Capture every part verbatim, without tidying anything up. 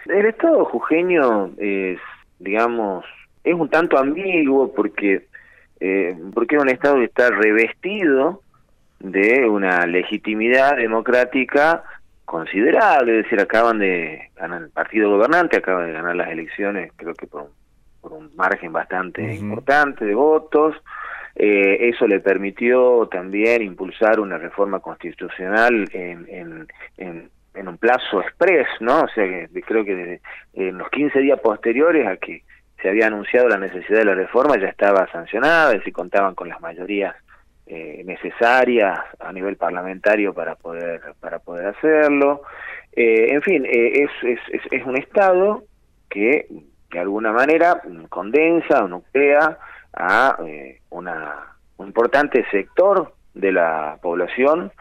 El Estado jujeño es, digamos, es un tanto ambiguo porque, eh, porque es un Estado que está revestido de una legitimidad democrática considerable, es decir, acaban de ganar el partido gobernante, acaba de ganar las elecciones, creo que por un, por un margen bastante uh-huh. importante de votos. Eh, eso le permitió también impulsar una reforma constitucional en, en, en, en un plazo express, ¿no? O sea, que creo que desde, en los quince días posteriores a que se había anunciado la necesidad de la reforma ya estaba sancionada, es decir, contaban con las mayorías eh, necesarias a nivel parlamentario para poder para poder hacerlo. Eh, en fin, eh, es, es, es, es un Estado que de alguna manera condensa o nuclea a eh, una, un importante sector de la población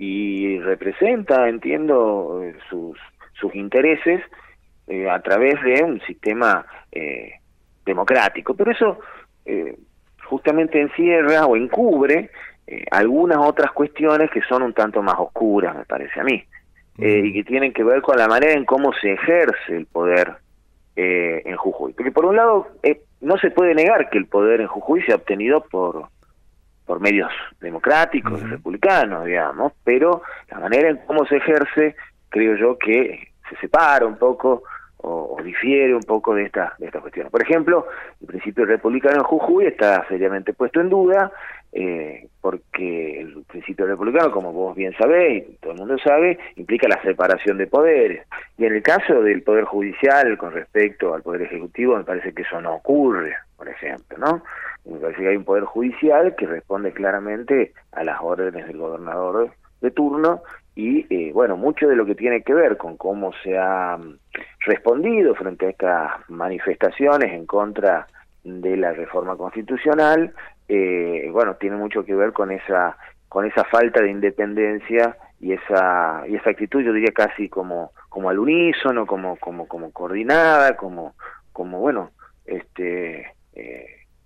y representa, entiendo, eh, sus, sus intereses eh, a través de un sistema eh, democrático. Pero eso eh, justamente encierra o encubre eh, algunas otras cuestiones que son un tanto más oscuras, me parece a mí, eh, y que tienen que ver con la manera en cómo se ejerce el poder eh, en Jujuy. Porque por un lado, eh, no se puede negar que el poder en Jujuy se ha obtenido por por medios democráticos, uh-huh. republicanos, digamos, pero la manera en cómo se ejerce, creo yo que se separa un poco o, o difiere un poco de estas de estas cuestiones. Por ejemplo, el principio republicano en Jujuy está seriamente puesto en duda, eh, porque el principio republicano, como vos bien sabés, y todo el mundo sabe, implica la separación de poderes. Y en el caso del Poder Judicial, con respecto al Poder Ejecutivo, me parece que eso no ocurre, por ejemplo, ¿no? Me parece que hay un Poder Judicial que responde claramente a las órdenes del gobernador de turno y, eh, bueno, mucho de lo que tiene que ver con cómo se ha respondido frente a estas manifestaciones en contra de la reforma constitucional, eh, bueno, tiene mucho que ver con esa con esa falta de independencia y esa y esa actitud, yo diría casi como como al unísono, como como como coordinada, como como bueno, este eh,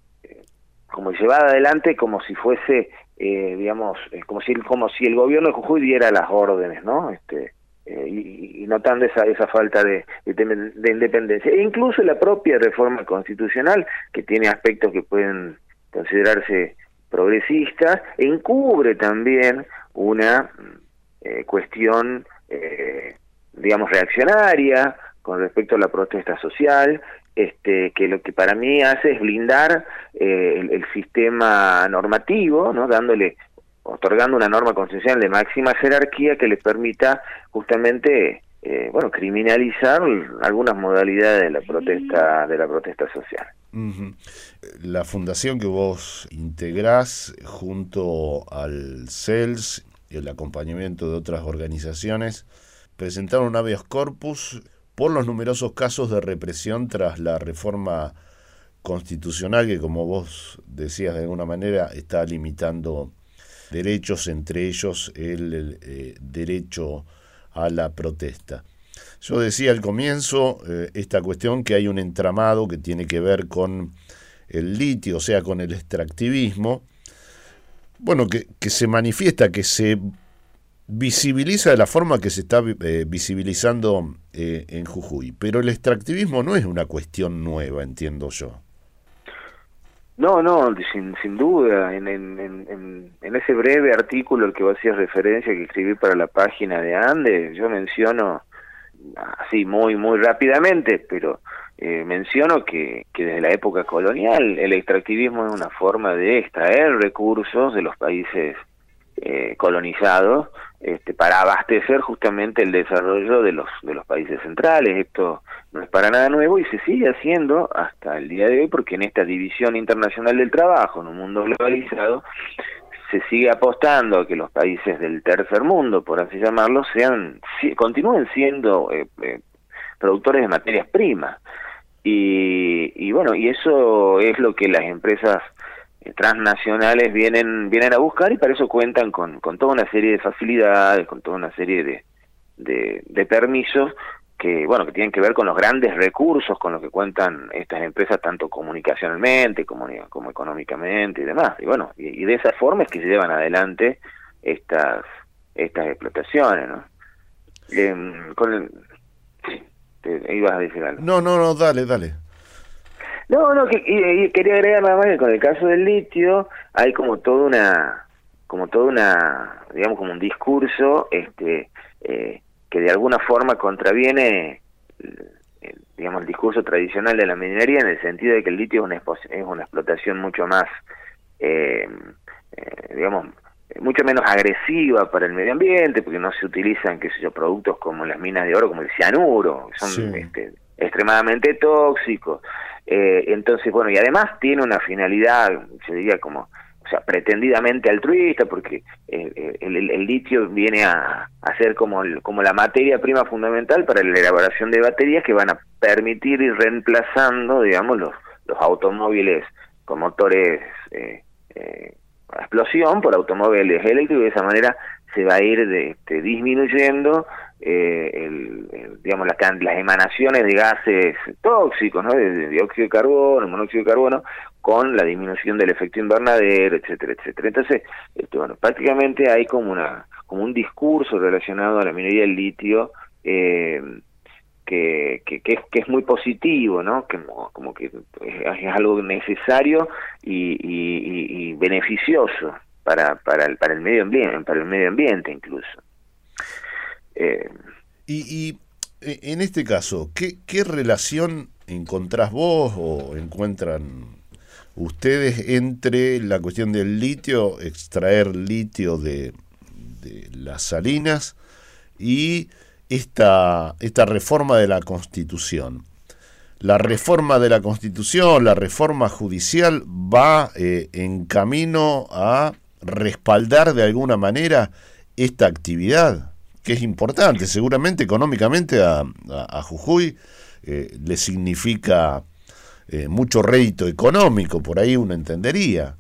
como llevada adelante como si fuese, eh, digamos, eh, como si como si el gobierno de Jujuy diera las órdenes, ¿no? Este eh, y, y notando esa esa falta de, de, de independencia. E incluso la propia reforma constitucional, que tiene aspectos que pueden considerarse progresistas, encubre también una eh, cuestión, eh, digamos, reaccionaria con respecto a la protesta social, este que lo que para mí hace es blindar eh, el, el sistema normativo, ¿no? Dándole, otorgando una norma constitucional de máxima jerarquía que le permita justamente eh, bueno, criminalizar algunas modalidades de la protesta de la protesta social. Uh-huh. La fundación que vos integrás junto al C E L S y el acompañamiento de otras organizaciones presentaron un habeas corpus por los numerosos casos de represión tras la reforma constitucional que, como vos decías, de alguna manera está limitando derechos, entre ellos el, el eh, derecho a la protesta. Yo decía al comienzo eh, esta cuestión que hay un entramado que tiene que ver con el litio, o sea, con el extractivismo, bueno, que, que se manifiesta, que se visibiliza de la forma que se está eh, visibilizando eh, en Jujuy, pero el extractivismo no es una cuestión nueva, entiendo yo. No, no, sin, sin duda. En, en, en, en ese breve artículo al que vos hacías referencia, que escribí para la página de Andes, yo menciono, así muy muy rápidamente, pero eh, menciono que, que desde la época colonial el extractivismo es una forma de extraer recursos de los países eh, colonizados, este, para abastecer justamente el desarrollo de los de los países centrales. Esto no es para nada nuevo y se sigue haciendo hasta el día de hoy, porque en esta división internacional del trabajo, en un mundo globalizado, se sigue apostando a que los países del tercer mundo, por así llamarlo, sean si, continúen siendo eh, eh, productores de materias primas. Y, y bueno, y eso es lo que las empresas eh, transnacionales vienen vienen a buscar, y para eso cuentan con, con toda una serie de facilidades, con toda una serie de, de, de permisos que, bueno, que tienen que ver con los grandes recursos con los que cuentan estas empresas, tanto comunicacionalmente como, como económicamente y demás. Y bueno, y, y de esa forma es que se llevan adelante estas estas explotaciones, ¿no? Eh, con el, sí, te, ibas a decir algo. No, no, no, dale, dale. No, no, que, y, y quería agregar nada más que con el caso del litio hay como toda una, como toda una, digamos como un discurso, este, eh, que de alguna forma contraviene, eh, digamos, el discurso tradicional de la minería en el sentido de que el litio es una, es una explotación mucho más, eh, eh, digamos, mucho menos agresiva para el medio ambiente, porque no se utilizan, qué sé yo, productos como las minas de oro, como el cianuro, que son Sí. este, extremadamente tóxicos. Eh, entonces, bueno, y además tiene una finalidad, yo diría como, o sea, pretendidamente altruista, porque eh, el, el, el litio viene a, a ser como, el, como la materia prima fundamental para la elaboración de baterías que van a permitir ir reemplazando, digamos, los, los automóviles con motores eh, eh, a explosión por automóviles eléctricos, y de esa manera se va a ir de, este, disminuyendo eh, el, el, digamos la, las emanaciones de gases tóxicos, ¿no? de, de dióxido de carbono, monóxido de carbono, con la disminución del efecto invernadero, etcétera, etcétera. Entonces, esto, bueno, prácticamente hay como una como un discurso relacionado a la minería del litio eh, que, que, que, es, que es muy positivo, ¿no? Que como que es, es algo necesario y, y, y beneficioso para para el para el medio ambiente, para el medio ambiente incluso. Eh, y, y en este caso, ¿qué, qué relación encontrás vos o encuentran ustedes entre la cuestión del litio, extraer litio de, de las salinas, y esta, esta reforma de la Constitución? La reforma de la Constitución, la reforma judicial, va eh, en camino a respaldar de alguna manera esta actividad, que es importante, seguramente económicamente a, a, a Jujuy eh, le significa eh, mucho rédito económico, por ahí uno entendería.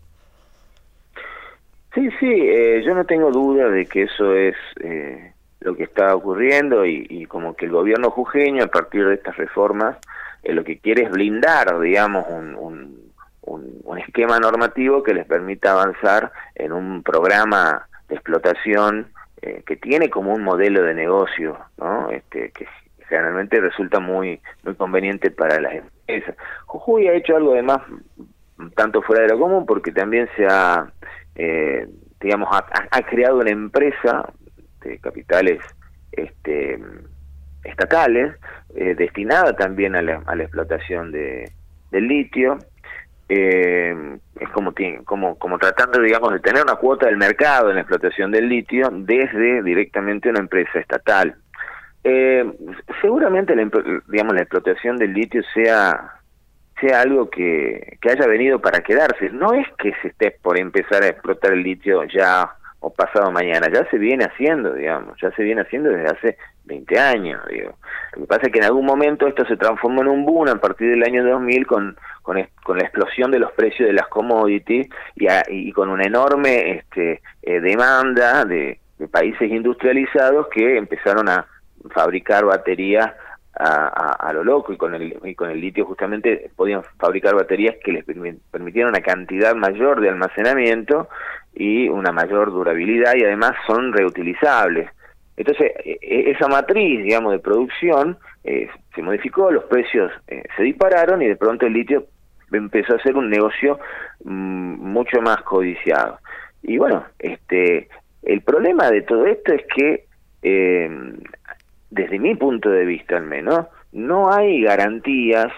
Sí, sí, eh, yo no tengo duda de que eso es eh, lo que está ocurriendo y, y como que el gobierno jujeño, a partir de estas reformas, eh, lo que quiere es blindar, digamos, un, un, un, un esquema normativo que les permita avanzar en un programa de explotación eh, que tiene como un modelo de negocio, ¿no? Este, que generalmente resulta muy muy conveniente para las empresas. Jujuy ha hecho algo además tanto fuera de lo común, porque también se ha, eh, digamos, ha, ha creado una empresa de capitales este, estatales eh, destinada también a la, a la explotación de, del litio. Eh, es como, como como tratando, digamos, de tener una cuota del mercado en la explotación del litio desde directamente una empresa estatal. Eh, seguramente la, digamos, la explotación del litio sea sea algo que, que haya venido para quedarse. No es que se esté por empezar a explotar el litio ya o pasado mañana, ya se viene haciendo, digamos, ya se viene haciendo desde hace veinte años, digo. Lo que pasa es que en algún momento esto se transformó en un boom a partir del año dos mil con con, con la explosión de los precios de las commodities y, a, y con una enorme este, eh, demanda de, de países industrializados que empezaron a fabricar baterías a, a, a lo loco, y con el y con el litio justamente podían fabricar baterías que les permitieran una cantidad mayor de almacenamiento y una mayor durabilidad, y además son reutilizables. Entonces, esa matriz, digamos, de producción eh, se modificó, los precios eh, se dispararon, y de pronto el litio empezó a ser un negocio mmm, mucho más codiciado. Y bueno, este el problema de todo esto es que eh, desde mi punto de vista al menos, no hay garantías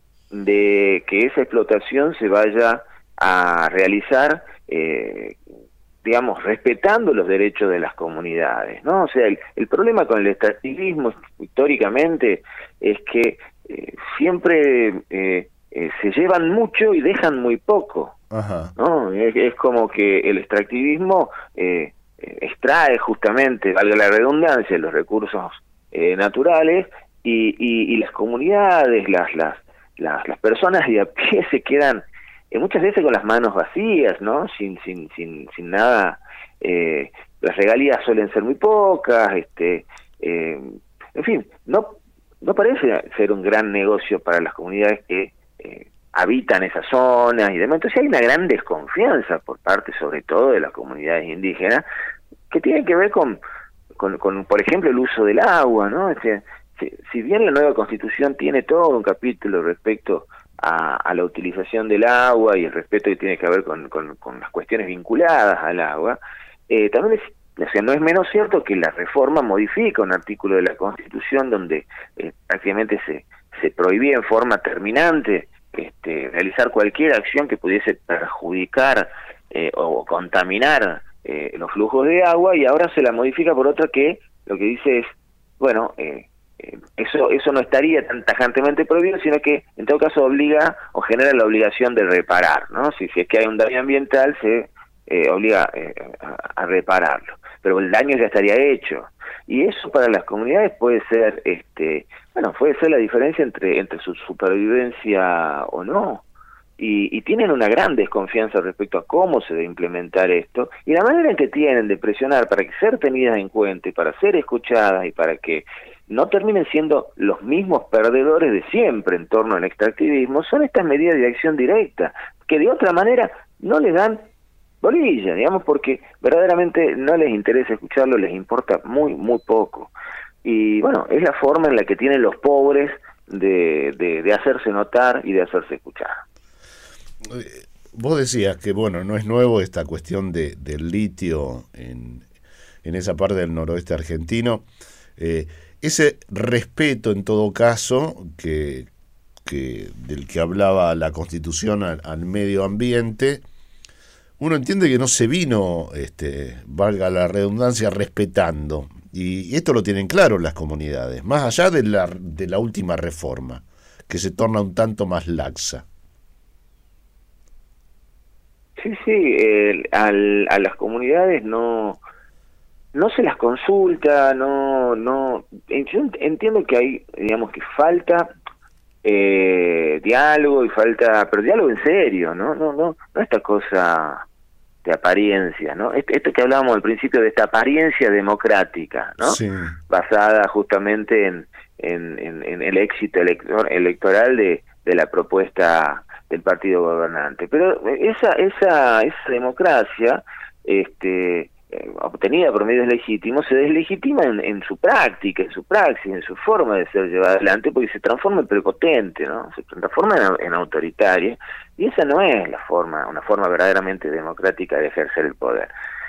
de que esa explotación se vaya a realizar, eh, digamos, respetando los derechos de las comunidades, ¿no? O sea, el, el problema con el extractivismo históricamente es que eh, siempre eh, eh, se llevan mucho y dejan muy poco. Ajá. ¿No? Es, es como que el extractivismo eh, extrae justamente, valga la redundancia, los recursos Eh, naturales y, y, y las comunidades, las, las las las personas de a pie se quedan eh, muchas veces con las manos vacías, ¿no? Sin sin sin sin nada. Eh, las regalías suelen ser muy pocas, este, eh, en fin, no no parece ser un gran negocio para las comunidades que eh, habitan esas zonas y demás. Entonces hay una gran desconfianza por parte, sobre todo, de las comunidades indígenas, que tiene que ver con Con, con, por ejemplo, el uso del agua, ¿no? Se, si, si bien la nueva Constitución tiene todo un capítulo respecto a, a la utilización del agua y el respeto que tiene que ver con, con, con las cuestiones vinculadas al agua, eh, también es, o sea, no es menos cierto que la reforma modifica un artículo de la Constitución donde eh, prácticamente se, se prohibía en forma terminante este, realizar cualquier acción que pudiese perjudicar eh, o contaminar eh, los flujos de agua, y ahora se la modifica por otra que lo que dice es, bueno, eh, eh, eso eso no estaría tan tajantemente prohibido, sino que en todo caso obliga o genera la obligación de reparar, ¿no? Si, si es que hay un daño ambiental, se eh, obliga eh, a, a repararlo, pero el daño ya estaría hecho. Y eso para las comunidades puede ser, este, bueno, puede ser la diferencia entre entre su supervivencia o no. Y, y tienen una gran desconfianza respecto a cómo se debe implementar esto, y la manera en que tienen de presionar para que ser tenidas en cuenta y para ser escuchadas y para que no terminen siendo los mismos perdedores de siempre en torno al extractivismo, son estas medidas de acción directa, que de otra manera no les dan bolilla, digamos, porque verdaderamente no les interesa escucharlo, les importa muy, muy poco. Y bueno, es la forma en la que tienen los pobres de, de, de hacerse notar y de hacerse escuchar. Vos decías que, bueno, no es nuevo esta cuestión de, del litio en, en esa parte del noroeste argentino. Eh, ese respeto, en todo caso, que, que del que hablaba la Constitución al, al medio ambiente, uno entiende que no se vino, este, valga la redundancia, respetando. Y esto lo tienen claro las comunidades, más allá de la, de la última reforma, que se torna un tanto más laxa. Sí, sí, eh, al, a las comunidades no no se las consulta, no no yo entiendo que hay, digamos, que falta eh, diálogo y falta, pero diálogo en serio, no no no no esta cosa de apariencia, ¿no? Esto, esto que hablábamos al principio de esta apariencia democrática, ¿no? Sí. Basada justamente en en, en, en el éxito elector, electoral de, de la propuesta del partido gobernante. Pero esa esa esa democracia este eh, obtenida por medios legítimos se deslegitima en, en su práctica, en su praxis, en su forma de ser llevada adelante, porque se transforma en prepotente, ¿no? Se transforma en, en autoritaria, y esa no es la forma, una forma verdaderamente democrática de ejercer el poder.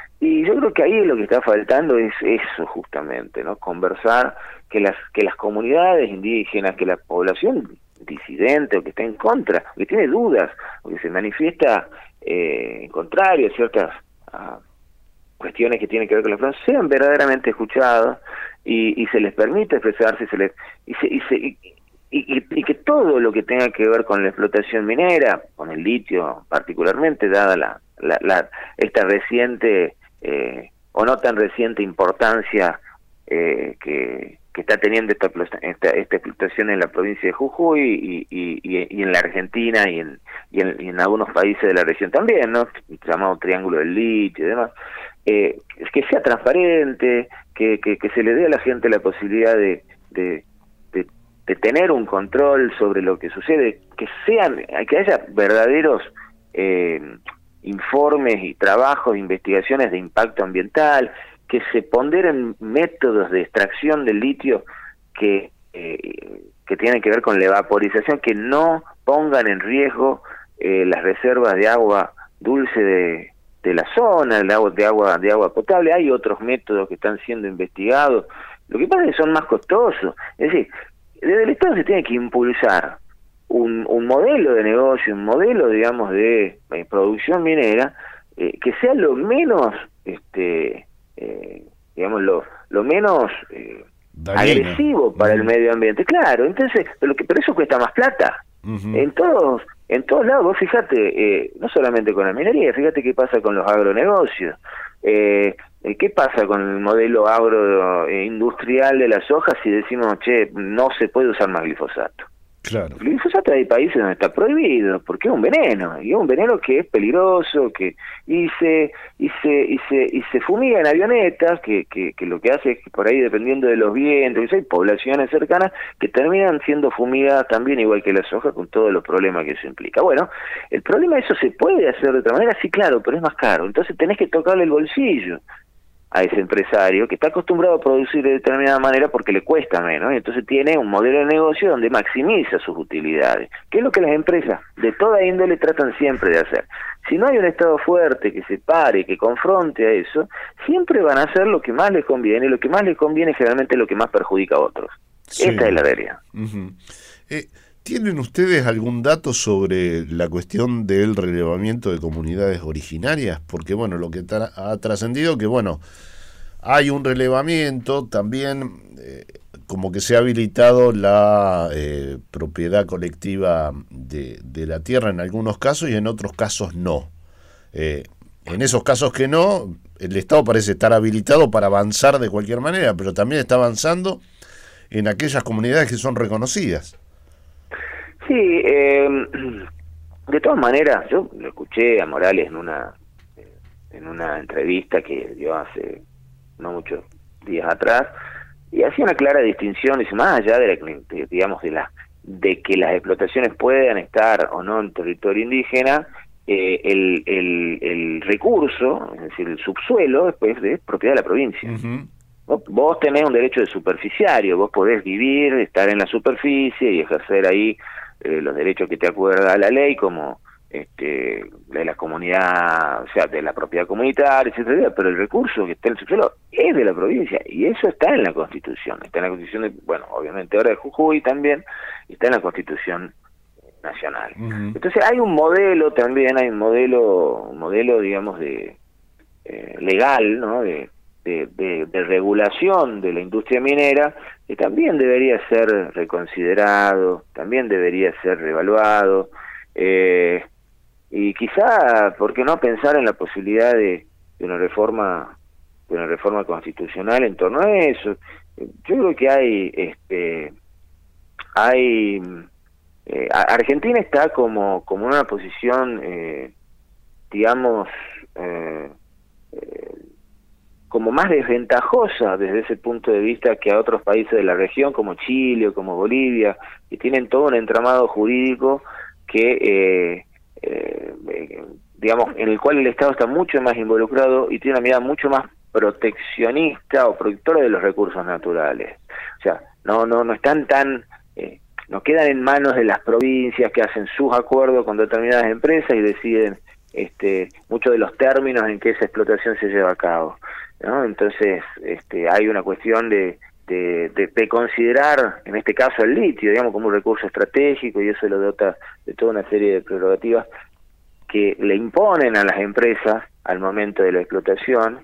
Y yo creo que ahí lo que está faltando es eso justamente, ¿no? Conversar, que las que las comunidades indígenas, que la población disidente o que está en contra, o que tiene dudas, o que se manifiesta eh, en contrario a ciertas a cuestiones que tienen que ver con la flora, sean verdaderamente escuchados y, y se les permite expresarse, se les, y, se, y, se, y, y, y que todo lo que tenga que ver con la explotación minera, con el litio particularmente, dada la, la, la esta reciente eh, o no tan reciente importancia eh, que que está teniendo esta, esta, esta explotación en la provincia de Jujuy y, y, y, y en la Argentina y en, y, en, y en algunos países de la región también, ¿no? Llamado Triángulo del Litio y demás. Eh, que sea transparente, que, que, que se le dé a la gente la posibilidad de, de, de, de tener un control sobre lo que sucede, que sean, que haya verdaderos eh, informes y trabajos, investigaciones de impacto ambiental, que se ponderen métodos de extracción del litio que eh, que tienen que ver con la evaporización, que no pongan en riesgo eh, las reservas de agua dulce de, de la zona, el agua de agua de agua potable. Hay otros métodos que están siendo investigados. Lo que pasa es que son más costosos. Es decir, desde el Estado se tiene que impulsar un, un modelo de negocio, un modelo, digamos, de, de producción minera eh, que sea lo menos este Eh, digamos lo, lo menos eh, agresivo para uh-huh. el medio ambiente, claro. Entonces, pero, que, pero eso cuesta más plata. Uh-huh. En todos en todos lados, vos fíjate, eh, no solamente con la minería, fíjate qué pasa con los agronegocios, eh, qué pasa con el modelo agroindustrial de la soja si decimos, che, no se puede usar más glifosato. Claro. El glifosato hay países donde está prohibido porque es un veneno, y es un veneno que es peligroso, que y se y se y se y se fumiga en avionetas, que, que que lo que hace es que por ahí, dependiendo de los vientos, hay poblaciones cercanas que terminan siendo fumigadas también, igual que la soja, con todos los problemas que eso implica. Bueno, el problema, eso se puede hacer de otra manera, sí, claro, pero es más caro. Entonces tenés que tocarle el bolsillo a ese empresario que está acostumbrado a producir de determinada manera porque le cuesta menos, y entonces tiene un modelo de negocio donde maximiza sus utilidades, que es lo que las empresas de toda índole tratan siempre de hacer. Si no hay un Estado fuerte que se pare, que confronte a eso, siempre van a hacer lo que más les conviene, y lo que más les conviene generalmente es lo que más perjudica a otros. Sí. Esta es la realidad. Uh-huh. eh, ¿Tienen ustedes algún dato sobre la cuestión del relevamiento de comunidades originarias? Porque, bueno, lo que tra- ha trascendido que, bueno, hay un relevamiento también, eh, como que se ha habilitado la eh, propiedad colectiva de, de la tierra en algunos casos y en otros casos no. Eh, en esos casos que no, el Estado parece estar habilitado para avanzar de cualquier manera, pero también está avanzando en aquellas comunidades que son reconocidas. Sí, eh, de todas maneras, yo lo escuché a Morales en una en una entrevista que dio hace no muchos días atrás, y hacía una clara distinción, dice, más allá de, la, de digamos de la de que las explotaciones puedan estar o no en territorio indígena, eh, el, el, el recurso, es decir, el subsuelo, después de propiedad de la provincia. Uh-huh. Vos, vos tenés un derecho de superficiario, vos podés vivir, estar en la superficie y ejercer ahí eh, los derechos que te acuerda la ley, como este de la comunidad, o sea, de la propiedad comunitaria, etcétera, pero el recurso que está en el subsuelo es de la provincia, y eso está en la Constitución, está en la Constitución, de, bueno, obviamente ahora de Jujuy también, está en la Constitución nacional. Uh-huh. Entonces hay un modelo también, hay un modelo, un modelo digamos, de eh, legal, ¿no?, de De, de, de regulación de la industria minera, que también debería ser reconsiderado, también debería ser reevaluado, eh, y quizá, ¿por qué no pensar en la posibilidad de, de una reforma de una reforma constitucional en torno a eso? Yo creo que hay este hay eh, Argentina está como como en una posición eh, digamos eh, eh, como más desventajosa desde ese punto de vista que a otros países de la región, como Chile o como Bolivia, que tienen todo un entramado jurídico que, eh, eh, digamos, en el cual el Estado está mucho más involucrado y tiene una mirada mucho más proteccionista o protectora de los recursos naturales. O sea, no no no están tan... Eh, no quedan en manos de las provincias que hacen sus acuerdos con determinadas empresas y deciden este muchos de los términos en que esa explotación se lleva a cabo, ¿no? Entonces este hay una cuestión de, de, de, de considerar, en este caso el litio, digamos, como un recurso estratégico, y eso lo dota de toda una serie de prerrogativas que le imponen a las empresas al momento de la explotación,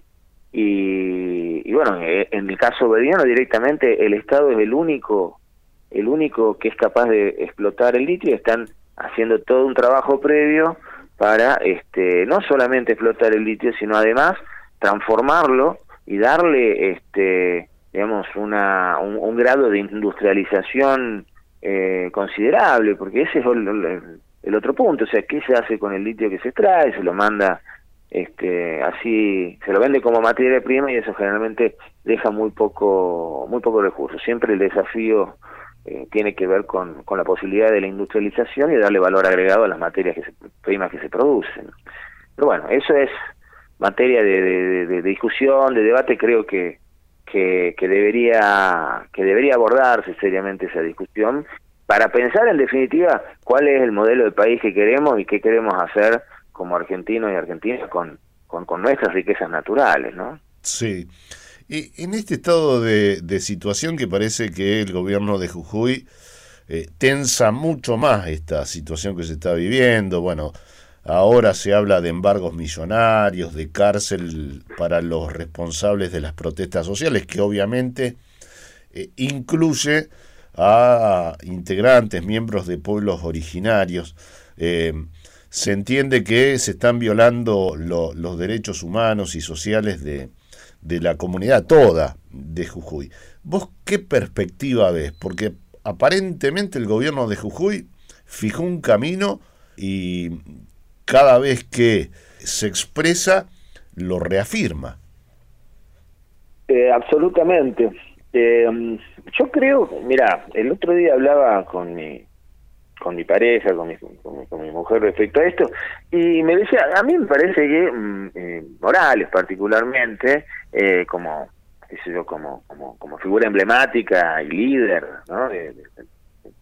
y, y bueno, en el caso boliviano directamente el Estado es el único, el único que es capaz de explotar el litio, y están haciendo todo un trabajo previo para este no solamente explotar el litio, sino además transformarlo y darle este digamos una un, un grado de industrialización eh, considerable, porque ese es el, el, el otro punto. O sea, ¿qué se hace con el litio que se extrae? Se lo manda este así, se lo vende como materia prima, y eso generalmente deja muy poco muy poco recurso. Siempre el desafío eh, tiene que ver con, con la posibilidad de la industrialización y darle valor agregado a las materias que se, primas que se producen. Pero bueno, eso es materia de, de, de, de discusión, de debate. Creo que, que que debería que debería abordarse seriamente esa discusión para pensar en definitiva cuál es el modelo de país que queremos y qué queremos hacer como argentinos y argentinas con, con, con nuestras riquezas naturales, ¿no? Sí. Y en este estado de, de situación que parece que el gobierno de Jujuy eh, tensa mucho más esta situación que se está viviendo, bueno, ahora se habla de embargos millonarios, de cárcel para los responsables de las protestas sociales, que obviamente eh, incluye a integrantes, miembros de pueblos originarios. Eh, se entiende que se están violando lo, los derechos humanos y sociales de, de la comunidad toda de Jujuy. ¿Vos qué perspectiva ves? Porque aparentemente el gobierno de Jujuy fijó un camino y cada vez que se expresa lo reafirma. Eh, absolutamente. Eh, yo creo, mira, el otro día hablaba con mi con mi pareja, con mi, con mi, con mi mujer respecto a esto, y me decía, a mí me parece que mm, eh, Morales particularmente, eh, como, qué sé yo, como, como, como figura emblemática y líder, ¿no?, de, de, de,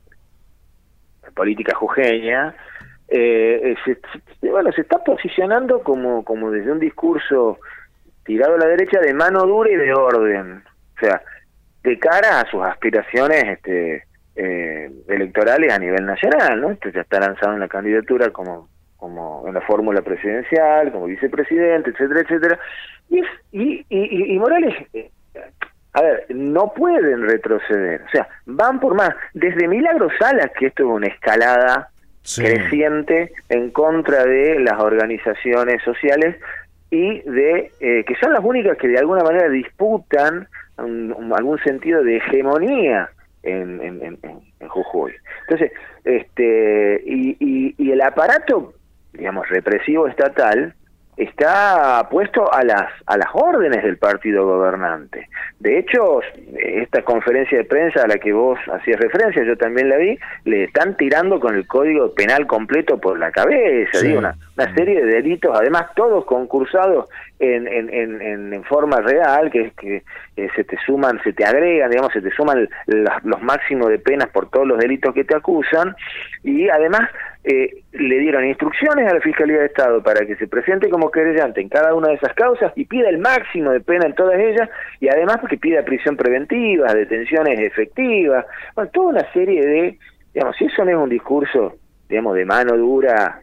de política jujeña, eh, se, se, bueno, se está posicionando como, como desde un discurso tirado a la derecha de mano dura y de orden, o sea, de cara a sus aspiraciones este eh, electorales a nivel nacional, ¿no? Este ya está lanzado en la candidatura como como en la fórmula presidencial, como vicepresidente, etcétera, etcétera, y y, y, y Morales, eh, a ver, no pueden retroceder, o sea, van por más, desde Milagro Salas, que esto es una escalada sí. creciente en contra de las organizaciones sociales y de eh, que son las únicas que de alguna manera disputan un, un, algún sentido de hegemonía en, en, en, en Jujuy. Entonces, este y, y, y el aparato, digamos, represivo estatal está puesto a las a las órdenes del partido gobernante. De hecho, esta conferencia de prensa a la que vos hacías referencia, yo también la vi, le están tirando con el código penal completo por la cabeza, sí. digo, una, una serie de delitos, además todos concursados en, en, en, en forma real, que es que eh, se te suman, se te agregan, digamos, se te suman los, los máximos de penas por todos los delitos que te acusan, y además eh, le dieron instrucciones a la Fiscalía de Estado para que se presente como querellante en cada una de esas causas y pida el máximo de pena en todas ellas, y además que pida prisión preventiva, detenciones efectivas, bueno, toda una serie de, digamos, si eso no es un discurso, digamos, de mano dura,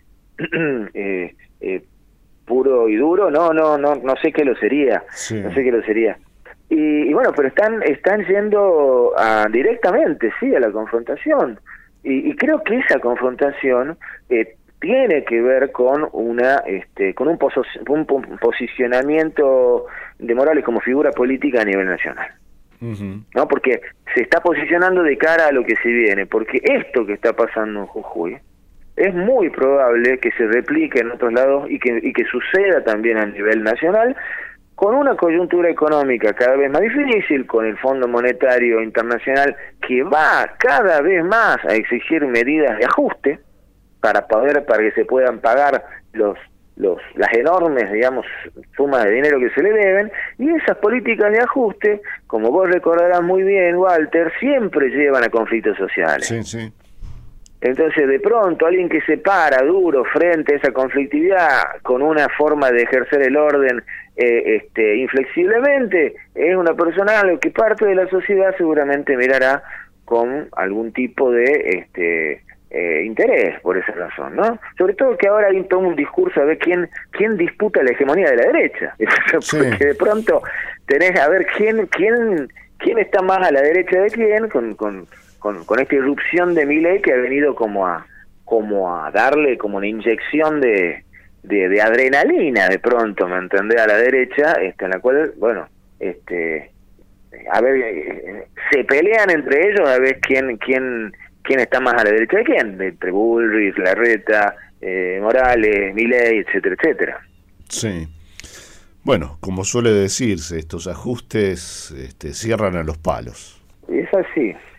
eh, eh, puro y duro, no, no, no, no sé qué lo sería, sí. no sé qué lo sería. Y, y bueno, pero están, están yendo a, directamente, sí, a la confrontación. Y, y creo que esa confrontación eh, tiene que ver con una este con un, poso, un posicionamiento de Morales como figura política a nivel nacional. Uh-huh. ¿No? Porque se está posicionando de cara a lo que se viene, porque esto que está pasando en Jujuy es muy probable que se replique en otros lados y que, y que suceda también a nivel nacional, con una coyuntura económica cada vez más difícil, con el Fondo Monetario Internacional que va cada vez más a exigir medidas de ajuste para poder para que se puedan pagar los los las enormes, digamos, sumas de dinero que se le deben, y esas políticas de ajuste, como vos recordarás muy bien, Walter, siempre llevan a conflictos sociales. Sí, sí. Entonces, de pronto, alguien que se para duro frente a esa conflictividad con una forma de ejercer el orden eh, este, inflexiblemente, es una persona que parte de la sociedad seguramente mirará con algún tipo de este eh, interés por esa razón, ¿no? Sobre todo que ahora hay todo un discurso a ver quién quién disputa la hegemonía de la derecha, sí. porque de pronto tenés a ver quién quién quién está más a la derecha de quién con con Con, con esta irrupción de Milei que ha venido como a como a darle como una inyección de, de, de adrenalina de pronto, ¿me entendés? A la derecha, este, en la cual, bueno, este, a ver, eh, se pelean entre ellos a ver quién quién quién está más a la derecha de quién, de entre Bullrich, Larreta, eh, Morales, Milei, etcétera, etcétera. Sí. Bueno, como suele decirse, estos ajustes este, cierran a los palos. Es así.